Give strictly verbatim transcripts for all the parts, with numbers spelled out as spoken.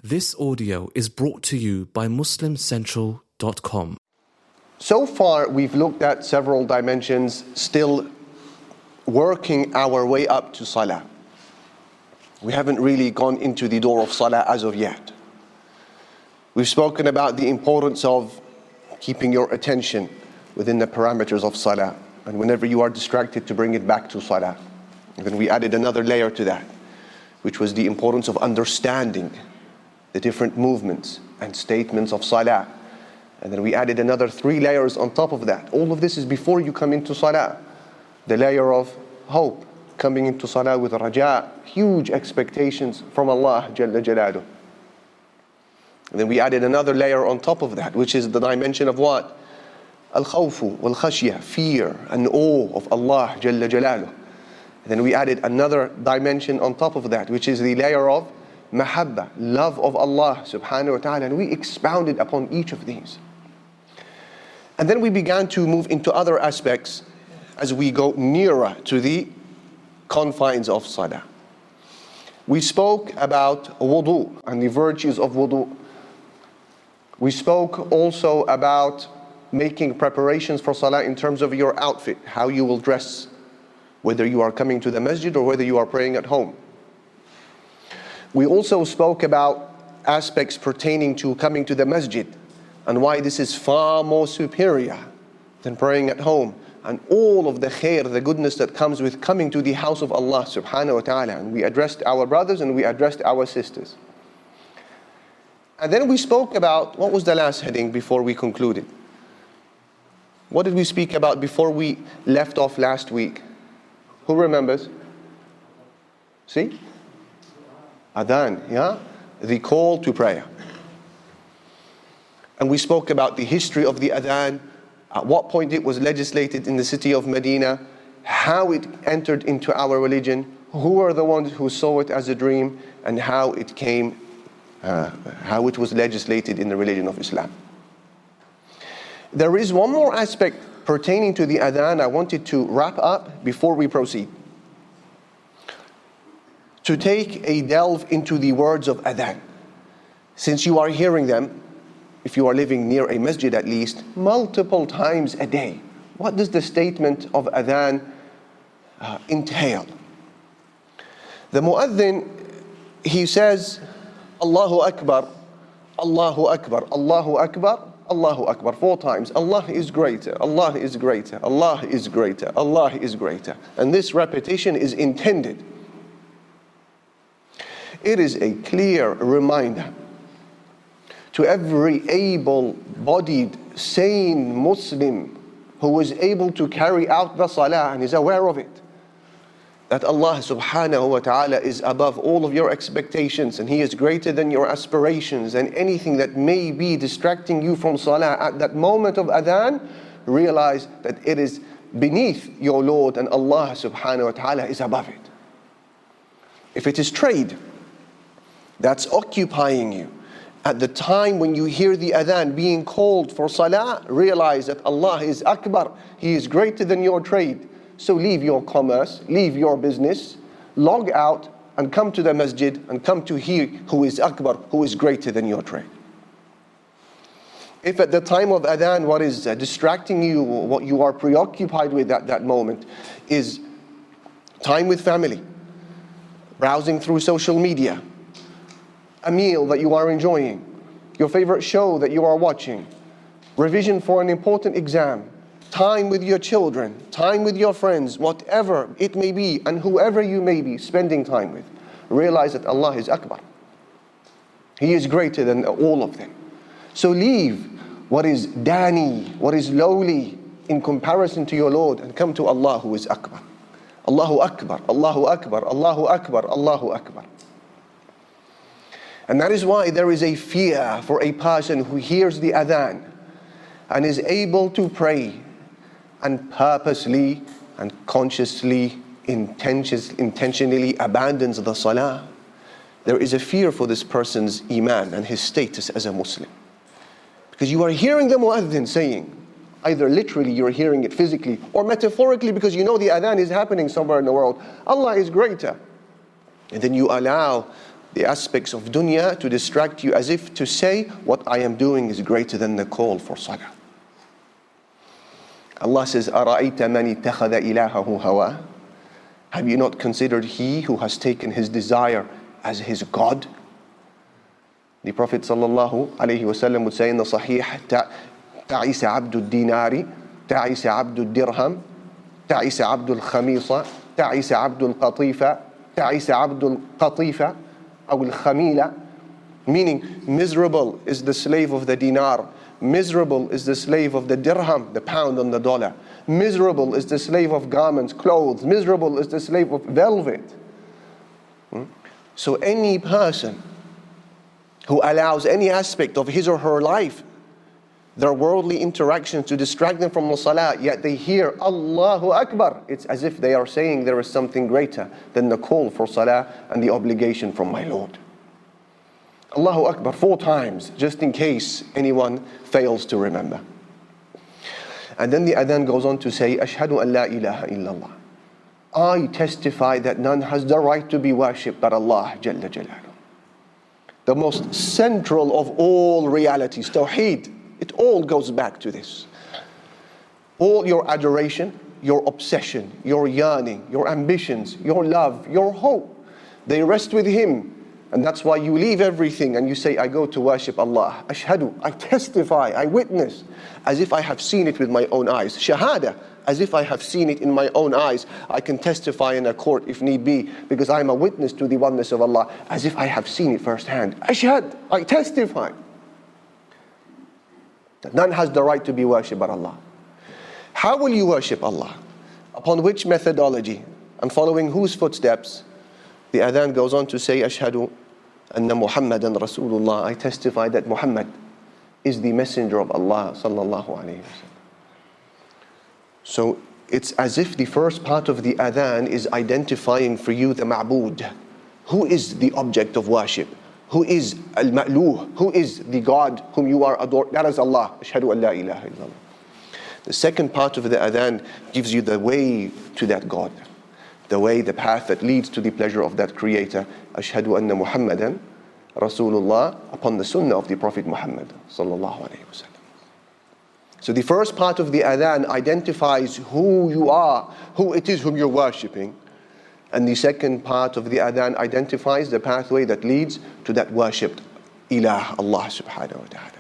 This audio is brought to you by muslim central dot com. So far, we've looked at several dimensions, still working our way up to Salah. We haven't really gone into the door of Salah as of yet. We've spoken about the importance of keeping your attention within the parameters of Salah, and whenever you are distracted, to bring it back to Salah. And then we added another layer to that, which was the importance of understanding the different movements and statements of Salah. And then we added another three layers on top of that. All of this is before you come into Salah. The layer of hope, coming into Salah with raja, huge expectations from Allah Jalla Jalaluh. And then we added another layer on top of that, which is the dimension of what? Al-khawfu wal-khashya, fear and awe of Allah Jalla Jalaluh. And then we added another dimension on top of that, which is the layer of mahabba, love of Allah subhanahu wa ta'ala. And we expounded upon each of these. And then we began to move into other aspects as we go nearer to the confines of Salah. We spoke about wudu and the virtues of wudu. We spoke also about making preparations for Salah in terms of your outfit, how you will dress, whether you are coming to the masjid or whether you are praying at home. We also spoke about aspects pertaining to coming to the masjid and why this is far more superior than praying at home, and all of the khair, the goodness that comes with coming to the house of Allah subhanahu wa ta'ala. And we addressed our brothers and we addressed our sisters. And then we spoke about, what was the last heading before we concluded? What did we speak about before we left off last week? Who remembers? See? Adhan, yeah? The call to prayer. And we spoke about the history of the adhan, at what point it was legislated in the city of Medina, how it entered into our religion, who are the ones who saw it as a dream, and how it came, uh, how it was legislated in the religion of Islam. There is one more aspect pertaining to the adhan I wanted to wrap up before we proceed. To take a delve into the words of adhan. Since you are hearing them, if you are living near a masjid at least, multiple times a day. What does the statement of adhan uh, entail? The mu'adhin, he says, Allahu Akbar, Allahu Akbar, Allahu Akbar, Allahu Akbar, four times. Allah is greater, Allah is greater, Allah is greater, Allah is greater. And this repetition is intended. It is a clear reminder to every able-bodied, sane Muslim who is able to carry out the salah and is aware of it, that Allah subhanahu wa ta'ala is above all of your expectations and He is greater than your aspirations, and anything that may be distracting you from salah at that moment of adhan, realize that it is beneath your Lord and Allah subhanahu wa ta'ala is above it. If it is trade that's occupying you at the time when you hear the adhan being called for salah, realize that Allah is Akbar, He is greater than your trade. So leave your commerce, leave your business, log out and come to the masjid and come to He who is Akbar, who is greater than your trade. If at the time of adhan what is distracting you, what you are preoccupied with at that moment is time with family, browsing through social media, a meal that you are enjoying, your favorite show that you are watching, revision for an important exam, time with your children, time with your friends, whatever it may be, and whoever you may be spending time with, realize that Allah is Akbar. He is greater than all of them. So leave what is dani, what is lowly in comparison to your Lord, and come to Allah who is Akbar. Allahu Akbar, Allahu Akbar, Allahu Akbar, Allahu Akbar. And that is why there is a fear for a person who hears the adhan and is able to pray and purposely and consciously, intentionally abandons the salah. There is a fear for this person's iman and his status as a Muslim. Because you are hearing the mu'adhin saying, either literally you're hearing it physically, or metaphorically because you know the adhan is happening somewhere in the world, Allah is greater. And then you allow the aspects of dunya to distract you, as if to say, what I am doing is greater than the call for salah. Allah says, أَرَأَيْتَ مَنِ اتَّخَذَ إِلَهَهُ هَوَاهُ. Have you not considered he who has taken his desire as his God? The Prophet sallallahu alayhi wasallam would say in the Sahih, تَعِسَ عَبْدُ الدِّينَارِ تَعِسَ عَبْدُ الدِّرْهَمِ تَعِسَ عَبْدُ الْخَمِيصَةِ تَعِسَ عَبْدُ الْقَطِيفَةِ تَعِسَ عَبْدُ الْقَطِيفَةِ أو الْخَمِيلَةِ. Meaning, miserable is the slave of the dinar. Miserable is the slave of the dirham, the pound and the dollar. Miserable is the slave of garments, clothes. Miserable is the slave of velvet. Hmm? So any person who allows any aspect of his or her life, their worldly interactions, to distract them from the salah, yet they hear Allahu Akbar, it's as if they are saying there is something greater than the call for salah and the obligation from my Lord. Allahu Akbar four times, just in case anyone fails to remember. And then the adhan goes on to say, Ashhadu an la ilaha illallah. I testify that none has the right to be worshipped but Allah Jalla Jalaluhu. The most central of all realities, Tawheed. It all goes back to this. All your adoration, your obsession, your yearning, your ambitions, your love, your hope, they rest with Him. And that's why you leave everything and you say, I go to worship Allah. Ashhadu, I testify, I witness, as if I have seen it with my own eyes. Shahada, as if I have seen it in my own eyes. I can testify in a court if need be, because I am a witness to the oneness of Allah, as if I have seen it firsthand. Ashhad, I testify that none has the right to be worshipped but Allah. How will you worship Allah? Upon which methodology? And following whose footsteps? The adhan goes on to say, Ashhadu anna Muhammadan Rasulullah. I testify that Muhammad is the messenger of Allah sallallahu alayhi wa sallam. So it's as if the first part of the adhan is identifying for you the ma'bud. Who is the object of worship? Who is al-ma'luh? Who is the God whom you are adored? That is Allah. Ashhadu an la ilaha illallah. The second part of the adhan gives you the way to that God. The way, the path that leads to the pleasure of that Creator. Ashhadu anna Muhammadan Rasulullah, upon the sunnah of the Prophet Muhammad sallallahu alayhi wa sallam. So the first part of the adhan identifies who you are, who it is whom you're worshipping. And the second part of the adhan identifies the pathway that leads to that worshipped ilah, Allah subhanahu wa ta'ala.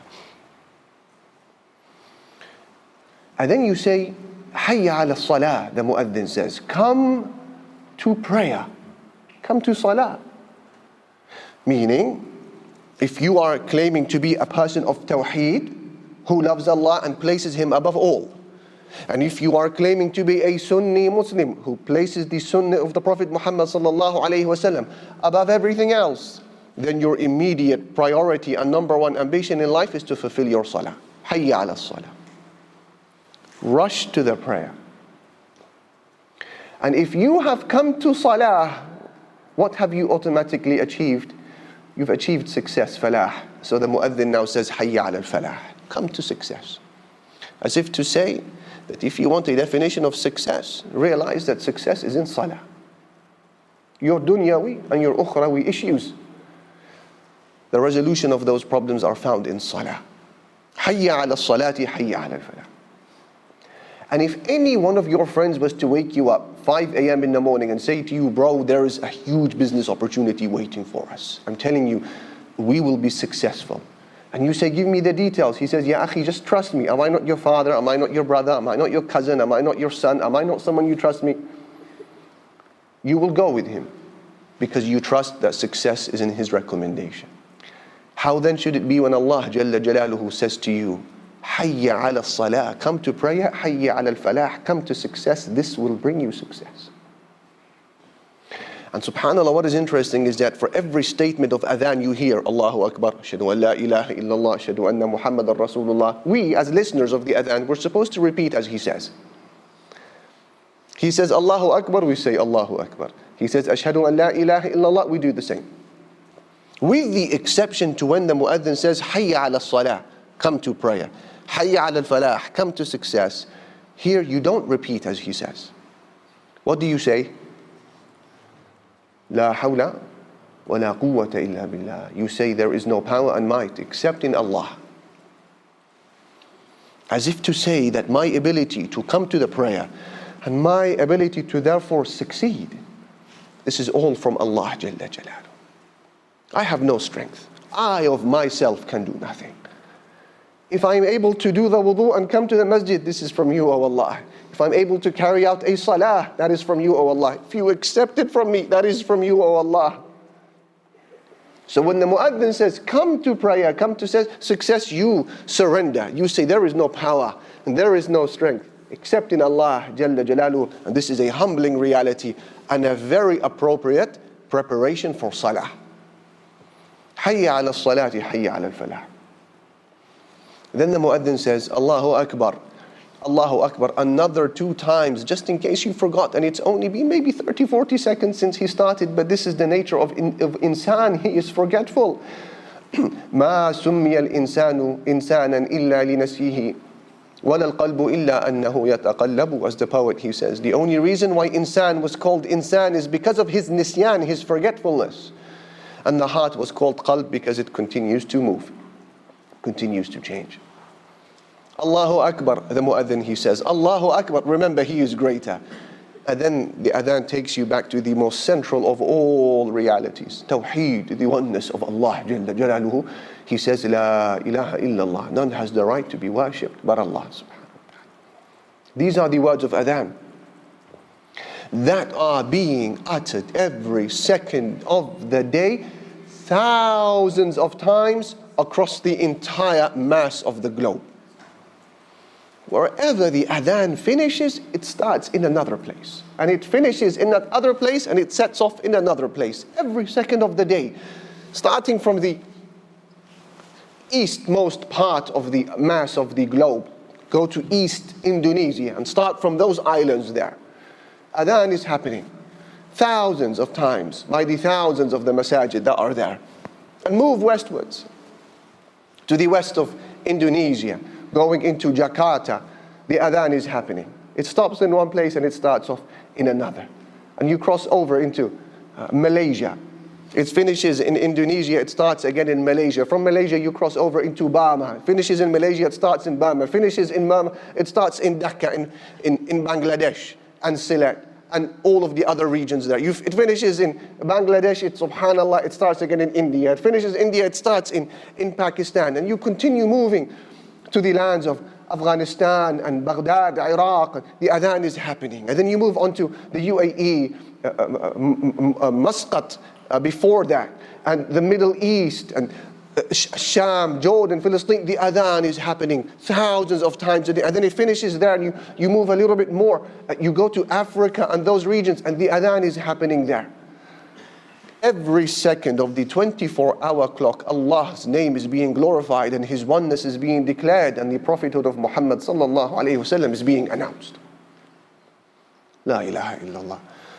And then you say, Hayya ala salah, the muaddin says, come to prayer, come to salah. Meaning, if you are claiming to be a person of tawheed, who loves Allah and places Him above all, and if you are claiming to be a Sunni Muslim who places the Sunnah of the Prophet Muhammad sallallahu alayhi wa sallam above everything else, then your immediate priority and number one ambition in life is to fulfill your salah. Hayya ala salah. Rush to the prayer. And if you have come to salah, what have you automatically achieved? You've achieved success, falah. So the muaddin now says, Hayya ala al-falah. Come to success. As if to say that if you want a definition of success, realize that success is in salah. Your dunyawi and your ukhrawi issues, the resolution of those problems are found in salah. Hayya ala salati, hayya ala al-falah. And if any one of your friends was to wake you up five a.m. in the morning and say to you, bro, there is a huge business opportunity waiting for us. I'm telling you, we will be successful. And you say, give me the details. He says, Ya akhi, just trust me. Am I not your father? Am I not your brother? Am I not your cousin? Am I not your son? Am I not someone you trust me? You will go with him because you trust that success is in his recommendation. How then should it be when Allah Jalla Jalaluhu says to you, Hayya ala salah, come to prayer, Hayya ala al-falah, come to success, this will bring you success. And subhanAllah, what is interesting is that for every statement of adhan you hear, Allahu Akbar, Ashhadu an la ilaha illallah, Ashhadu anna Muhammadan Rasulullah, we as listeners of the adhan, we're supposed to repeat as he says. He says Allahu Akbar, we say Allahu Akbar. He says Ashhadu an la ilaha illallah, we do the same. With the exception to when the muaddin says Hayya ala salah, come to prayer. Hayya ala al-falah, come to success. Here you don't repeat as he says. What do you say? La hawla وَلَا قُوَّةَ إِلَّا بِاللَّهِ. You say there is no power and might except in Allah. As if to say that my ability to come to the prayer and my ability to therefore succeed, this is all from Allah Jalla Jalaluhu. I have no strength. I of myself can do nothing. If I'm able to do the wudu and come to the masjid, this is from you, O Allah. If I'm able to carry out a salah, that is from you, O Allah. If you accept it from me, that is from you, O Allah. So when the muaddin says, come to prayer, come to success, you surrender. You say there is no power and there is no strength except in Allah Jalla Jalaluhu. And this is a humbling reality and a very appropriate preparation for salah. Hayya ala salati, hayya ala al-falah. Then the muaddin says, Allahu Akbar, Allahu Akbar, another two times, just in case you forgot. And it's only been maybe thirty, forty seconds since he started, but this is the nature of, in, of insan, he is forgetful. ما سمي الإنسان إنسانا إلا لنسيه ولا القلب إلا أنه يتقلب. As the poet, he says, the only reason why insan was called insan is because of his nisyan, his forgetfulness. And the heart was called qalb because it continues to move, continues to change. Allahu Akbar, the muaddin, he says, Allahu Akbar, remember he is greater. And then the adhan takes you back to the most central of all realities, Tawheed, the oneness of Allah Jalla Jalaluhu. He says, La ilaha illallah, none has the right to be worshipped but Allah subhanahu wa ta'ala. These are the words of adhan that are being uttered every second of the day, thousands of times across the entire mass of the globe. Wherever the adhan finishes, it starts in another place. And it finishes in that other place and it sets off in another place. Every second of the day, starting from the eastmost part of the mass of the globe, go to East Indonesia and start from those islands there. Adhan is happening thousands of times by the thousands of the masajid that are there. And move westwards to the west of Indonesia, going into Jakarta, the adhan is happening. It stops in one place and it starts off in another. And you cross over into uh, Malaysia. It finishes in Indonesia, it starts again in Malaysia. From Malaysia you cross over into Burma. It finishes in Malaysia, it starts in Burma. Finishes in Burma, it starts in Dhaka, in, in, in Bangladesh and Sylhet and all of the other regions there. You, it finishes in Bangladesh, it, subhanallah, it starts again in India. It finishes in India, it starts in, in Pakistan. And you continue moving to the lands of Afghanistan and Baghdad, Iraq. The adhan is happening. And then you move on to the U A E, uh, uh, uh, Muscat uh, before that, and the Middle East, and uh, Sham, Jordan, Palestine. The adhan is happening thousands of times a day. And then it finishes there, and you, you move a little bit more. Uh, you go to Africa and those regions, and the adhan is happening there. Every second of the twenty-four hour clock, Allah's name is being glorified and His oneness is being declared and the prophethood of Muhammad sallallahu alayhi wa sallam is being announced. La ilaha illallah.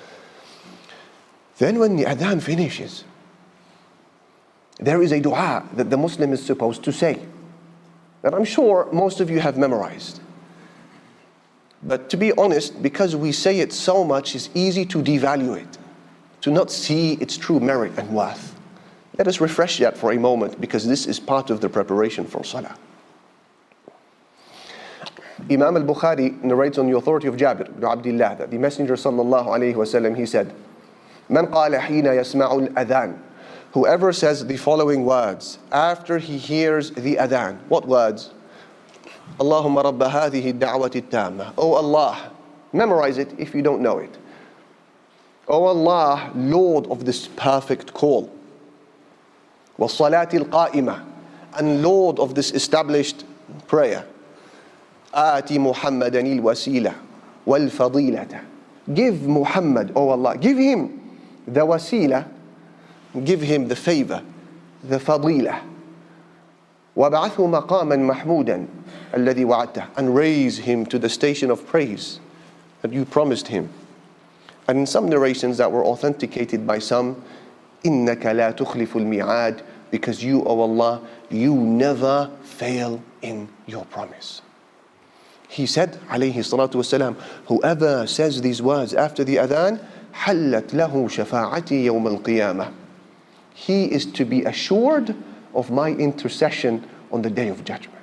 Then when the adhan finishes, there is a dua that the Muslim is supposed to say, that I'm sure most of you have memorized. But to be honest, because we say it so much, it's easy to devalue it, to not see its true merit and worth. Let us refresh that for a moment, because this is part of the preparation for salah. Imam al-Bukhari narrates on the authority of Jabir ibn Abdullah that the Messenger sallallahu alayhi wa sallam, he said, Man qala hina yasma'u al-adhan. Whoever says the following words after he hears the adhan. What words? Allahumma rabba hadhihi ad-da'wati at-tamma. Oh Allah, memorize it if you don't know it. O Allah, Lord of this perfect call, وَالصَّلَاةِ الْقَائِمَةِ, and Lord of this established prayer, آتِ مُحَمَّدًا الْوَسِيلَةَ وَالْفَضِيلَةَ. Give Muhammad, O Allah, give him the wasila, give him the favor, the fadila. وَابْعَثْهُ مَقَامًا مَحْمُودًا الَّذِي وَعَدْتَهُ, and raise him to the station of praise that you promised him. And in some narrations that were authenticated by some, إِنَّكَ لَا تُخْلِفُ الْمِيعَادِ, because you, O Allah, you never fail in your promise. He said, alayhi salatu wasalam, whoever says these words after the adhan, حَلَّتْ لَهُ شَفَاعَتِي يَوْمَ الْقِيَامَةِ. he is to be assured of my intercession on the day of judgment.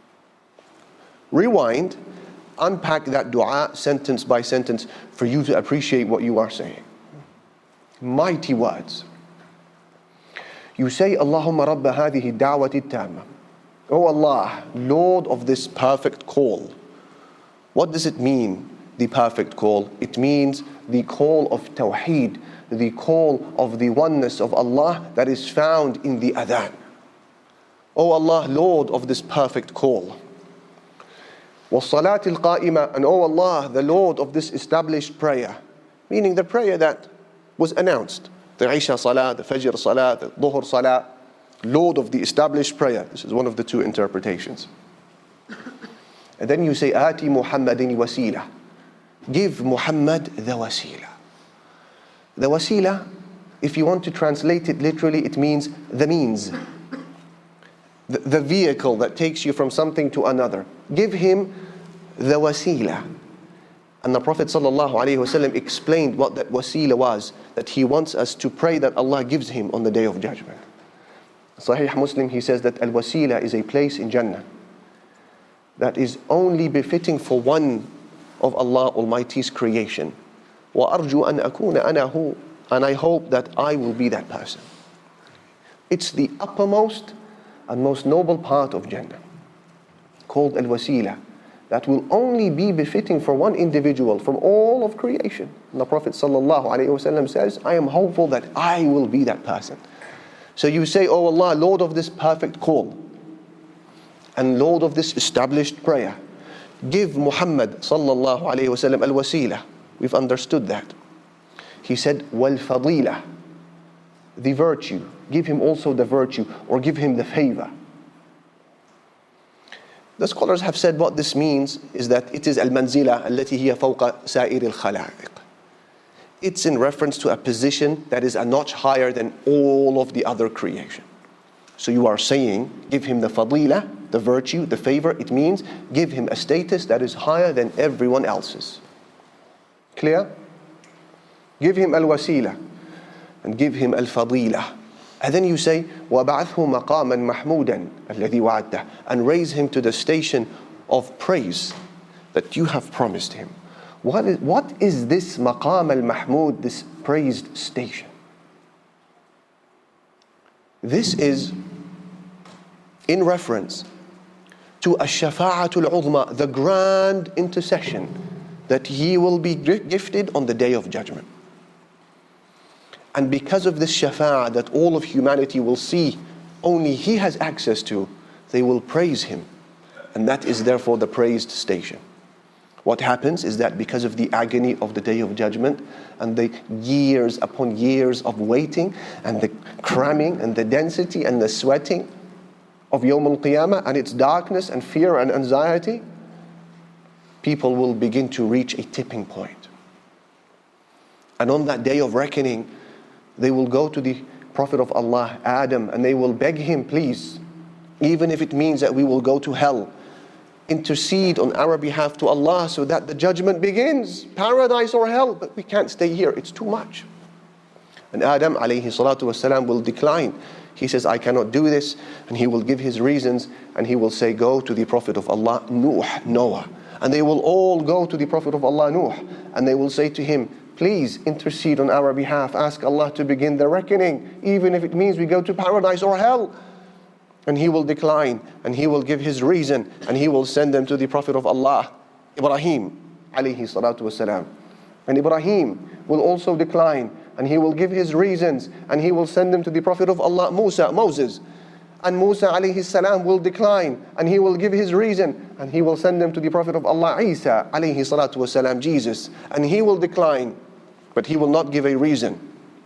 Rewind, unpack that dua sentence by sentence for you to appreciate what you are saying. Mighty words. You say, Allahumma rabba hadihi da'wati tamma. Oh Allah, Lord of this perfect call. What does it mean, the perfect call? It means the call of Tawheed, the call of the oneness of Allah that is found in the adhan. Oh Allah, Lord of this perfect call. وَالصَّلَاةِ الْقَائِمَةِ, and oh Allah, the Lord of this established prayer, meaning the prayer that was announced, the Isha Salah, the Fajr Salah, the Dhuhr Salah, Lord of the established prayer. This is one of the two interpretations. And then you say, آتِ مُحَمَّدٍ وَسِيلَةً, give Muhammad the wasila. The wasila, if you want to translate it literally, it means the means, the, the vehicle that takes you from something to another. Give him the wasila. And the Prophet ﷺ explained what that wasila was, that he wants us to pray that Allah gives him on the day of judgment. Sahih Muslim, he says that al-wasila is a place in Jannah that is only befitting for one of Allah Almighty's creation. وَأَرْجُو أَنْ أَكُونَ أَنَا هُ, and I hope that I will be that person. It's the uppermost and most noble part of Jannah, called al-wasila, that will only be befitting for one individual from all of creation. And the Prophet ﷺ says, I am hopeful that I will be that person. So you say, oh Allah, Lord of this perfect call, and Lord of this established prayer, give Muhammad sallallahu alayhi wa sallam al-wasila. We've understood that. He said, wal-fadila, the virtue. Give him also the virtue, or give him the favor. The scholars have said what this means is that it is al-manzila allati hiya fawqa sa'ir al-khalaiq. It's in reference to a position that is a notch higher than all of the other creation. So you are saying, give him the fadila, the virtue, the favor. It means give him a status that is higher than everyone else's. Clear? Give him al-wasila and give him al-fadila. And then you say, وَبَعَثْهُ مَقَامًا مَحْمُودًا الَّذِي وَعَدْتَهُ, and raise him to the station of praise that you have promised him. What is, what is this maqam al-mahmud, this praised station? This is in reference to ash-shafa'atul uzma, the grand intercession that he will be gifted on the day of judgment. And because of this shafa'a that all of humanity will see only he has access to, they will praise him. And that is therefore the praised station. What happens is that because of the agony of the day of judgment and the years upon years of waiting and the cramming and the density and the sweating of Yawm al-Qiyamah and its darkness and fear and anxiety, people will begin to reach a tipping point. And on that day of reckoning, they will go to the Prophet of Allah, Adam, and they will beg him, please, even if it means that we will go to hell, intercede on our behalf to Allah so that the judgment begins, paradise or hell, but we can't stay here, it's too much. And Adam alayhi salatu wasalam will decline. He says, I cannot do this, and he will give his reasons, and he will say, go to the Prophet of Allah, Nuh, Noah. And they will all go to the Prophet of Allah, Nuh, and they will say to him, please intercede on our behalf, ask Allah to begin the reckoning, even if it means we go to paradise or hell. And he will decline, and he will give his reason, and he will send them to the Prophet of Allah, Ibrahim alayhi salatu wasalam. And Ibrahim will also decline, and he will give his reasons, and he will send them to the Prophet of Allah, Musa, Moses. And Musa alayhi salam will decline, and he will give his reason, and he will send them to the Prophet of Allah, Isa alayhi salatu wasalam, Jesus. And he will decline, but he will not give a reason.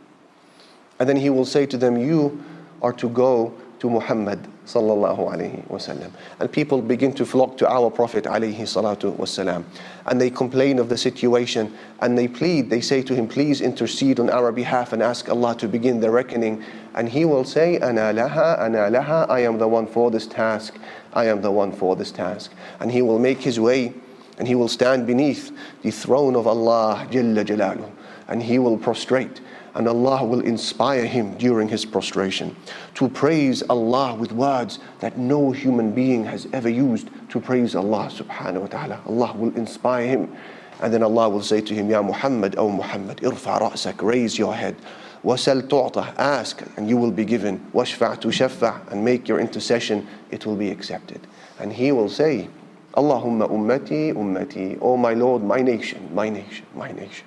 And then he will say to them, you are to go to Muhammad sallallahu alayhi wasallam. And people begin to flock to our Prophet alayhi salatu wasalam. And they complain of the situation, and they plead, they say to him, please intercede on our behalf and ask Allah to begin the reckoning. And he will say, Ana laha, ana laha, I am the one for this task, I am the one for this task. And he will make his way, and he will stand beneath the throne of Allah Jalla Jalaluh, and he will prostrate, and Allah will inspire him during his prostration to praise Allah with words that no human being has ever used to praise Allah subhanahu wa ta'ala. Allah will inspire him, and then Allah will say to him, Ya Muhammad, O Muhammad, irfa ra'sak, raise your head. Wasal tu'ta, ask and you will be given. Washfa' tushaffa, and make your intercession, it will be accepted. And he will say, Allahumma ummati, ummati, oh my Lord, my nation, my nation, my nation.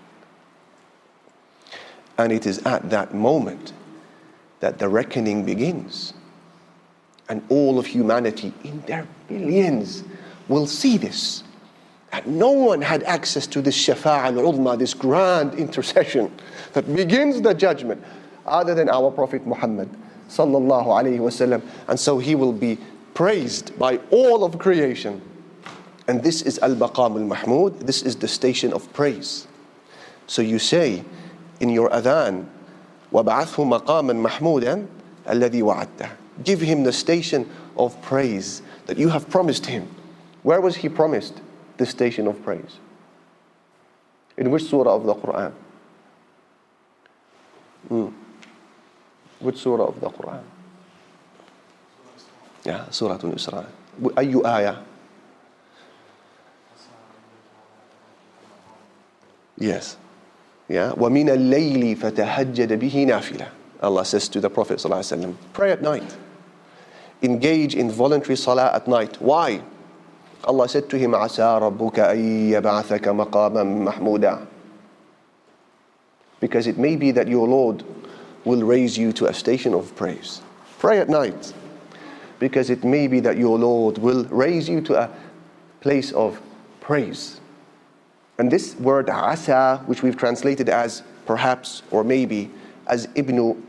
And it is at that moment that the reckoning begins. And all of humanity in their billions will see this. And no one had access to this shafa'a al-uzma, this grand intercession that begins the judgment, other than our Prophet Muhammad sallallahu alayhi wasallam. And so he will be praised by all of creation. And this is al-Maqam al-Mahmud, this is the station of praise. So you say in your adhan, وَبَعَثْهُ مَقَامًا مَحْمُودًا الَّذِي وَعَدْتَهُ, give him the station of praise that you have promised him. Where was he promised the station of praise? In which surah of the Quran? Mm. Which surah of the Quran? Yeah, Surah Al-Isra. أي آية? Yes. Yeah. وَمِنَ اللَّيْلِ فَتَهَجَّدَ بِهِ نَافِلًا. Allah says to the Prophet ﷺ, pray at night. Engage in voluntary salah at night. Why? Allah said to him, عَسَى رَبُّكَ أَن يَبْعَثَكَ مَقَامًا مَحْمُودًا. Because it may be that your Lord will raise you to a station of praise. Pray at night. Because it may be that your Lord will raise you to a place of praise. And this word asa, which we've translated as perhaps or maybe, as Ibn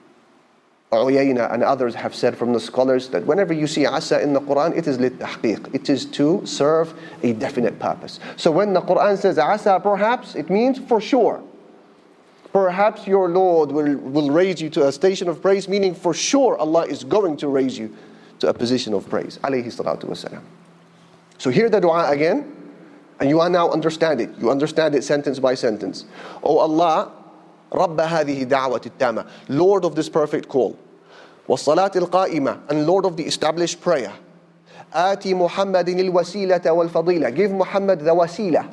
Uyayna and others have said from the scholars, that whenever you see asa in the Quran, it is lit-tahqiq. It is to serve a definite purpose. So when the Quran says asa perhaps, it means for sure. Perhaps your Lord will, will raise you to a station of praise, meaning for sure Allah is going to raise you to a position of praise. Alayhi salatu wasalam. So hear the dua again. And you are now understand it. You understand it sentence by sentence. O Allah, رَبَّ هَذِهِ دَعْوَةِ التَّامَةِ, Lord of this perfect call. وَالصَّلَاةِ الْقَائِمَةِ, and Lord of the established prayer. آتِ مُحَمَّدٍ الْوَسِيلَةَ وَالْفَضِيلَةَ, give Muhammad the wasila,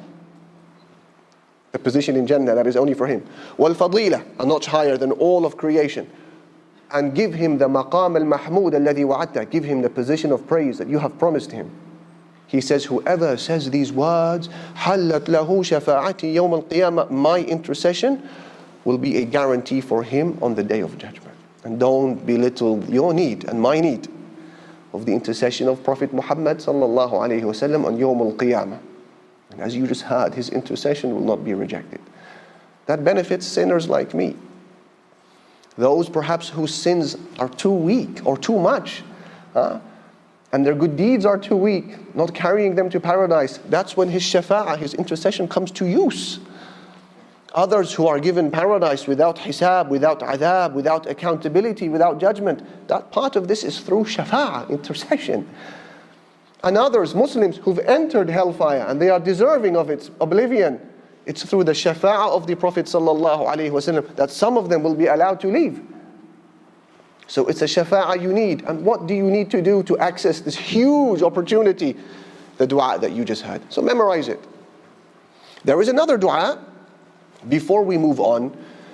a position in Jannah that is only for him. وَالْفَضِيلَةَ, a notch higher than all of creation. And give him the مَقَامَ الْمَحْمُودَ الَّذِي وَعَدْتَهُ, give him the position of praise that you have promised him. He says, whoever says these words, حَلَّتْ لَهُ شَفَاعَتِي يَوْمَ الْقِيَامَةِ, my intercession will be a guarantee for him on the day of judgment. And don't belittle your need and my need of the intercession of Prophet Muhammad sallallahu alayhi wa sallam on Yawm al-Qiyamah. And as you just heard, his intercession will not be rejected. That benefits sinners like me. Those perhaps whose sins are too weak or too much. Huh? And their good deeds are too weak, not carrying them to paradise. That's when his shafa'ah, his intercession comes to use. Others who are given paradise without hisab, without adhab, without accountability, without judgment, that part of this is through shafa'ah, intercession. And others, Muslims, who've entered hellfire and they are deserving of its oblivion, it's through the shafa'ah of the Prophet sallallahu alaihi wasallam that some of them will be allowed to leave. So it's a shafa'ah you need. And what do you need to do to access this huge opportunity? The dua that you just had. So memorize it. There is another dua, before we move on,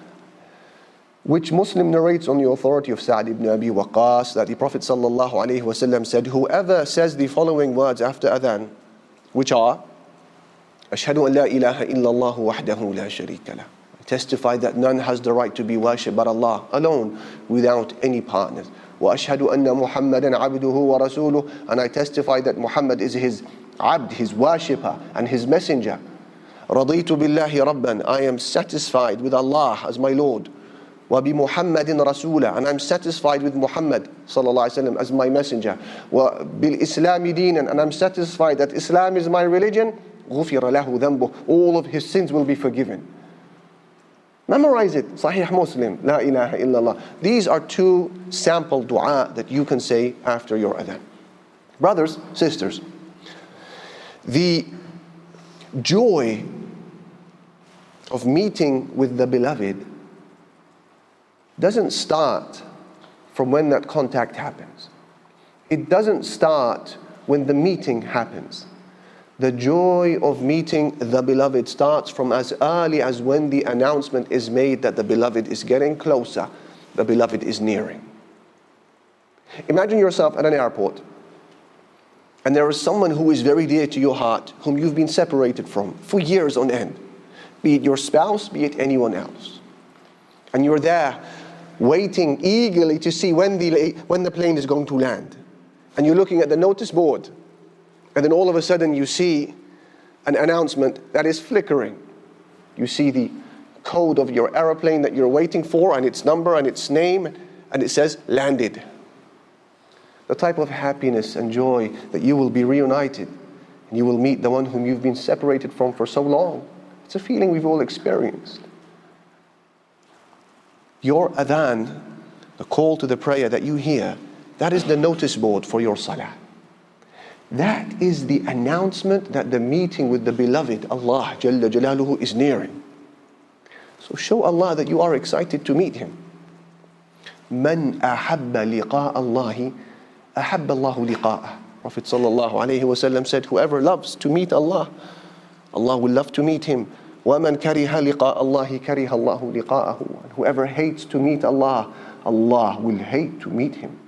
which Muslim narrates on the authority of Sa'd ibn Abi Waqqas, that the Prophet sallallahu alaihi wasallam said, whoever says the following words after adhan, which are, Ashhadu an la ilaha illallah wahdahu la sharika lah, testify that none has the right to be worshipped but Allah alone, without any partners. وَأَشْهَدُ أَنَّ مُحَمَّدًا عَبْدُهُ وَرَسُولُهُ, and I testify that Muhammad is his abd, his worshipper and his messenger. رَضِيتُ بِاللَّهِ رَبًّا, I am satisfied with Allah as my Lord. وَبِمُحَمَّدٍ رَسُولًا, and I'm satisfied with Muhammad sallallahu alaihi wasallam as my messenger. وَبِالْإِسْلَامِ دِينًا, and I'm satisfied that Islam is my religion. غُفِرَ لَهُ ذَنْبُهُ, all of his sins will be forgiven. Memorize it. Sahih Muslim. La ilaha illallah. These are two sample dua that you can say after your adhan. Brothers, sisters, the joy of meeting with the beloved doesn't start from when that contact happens. It doesn't start when the meeting happens. The joy of meeting the beloved starts from as early as when the announcement is made that the beloved is getting closer, the beloved is nearing. Imagine yourself at an airport, and there is someone who is very dear to your heart, whom you've been separated from for years on end, be it your spouse, be it anyone else. And you're there waiting eagerly to see when the, when the plane is going to land. And you're looking at the notice board, and then all of a sudden you see an announcement that is flickering. You see the code of your aeroplane that you're waiting for, and its number and its name, and it says landed. The type of happiness and joy that you will be reunited, and you will meet the one whom you've been separated from for so long. It's a feeling we've all experienced. Your adhan, the call to the prayer that you hear, that is the notice board for your salah. That is the announcement that the meeting with the beloved, Allah Jalla Jalaluhu, is nearing. So show Allah that you are excited to meet Him. Man ahabba liqa'a Allahi, ahabba Allahu liqa'ah. Prophet sallallahu alayhi wa sallam said, whoever loves to meet Allah, Allah will love to meet him. وَمَنْ كَرِهَ لِقَاءَ اللَّهِ كَرِهَ اللَّهُ لِقَاءَهُ. And whoever hates to meet Allah, Allah will hate to meet him.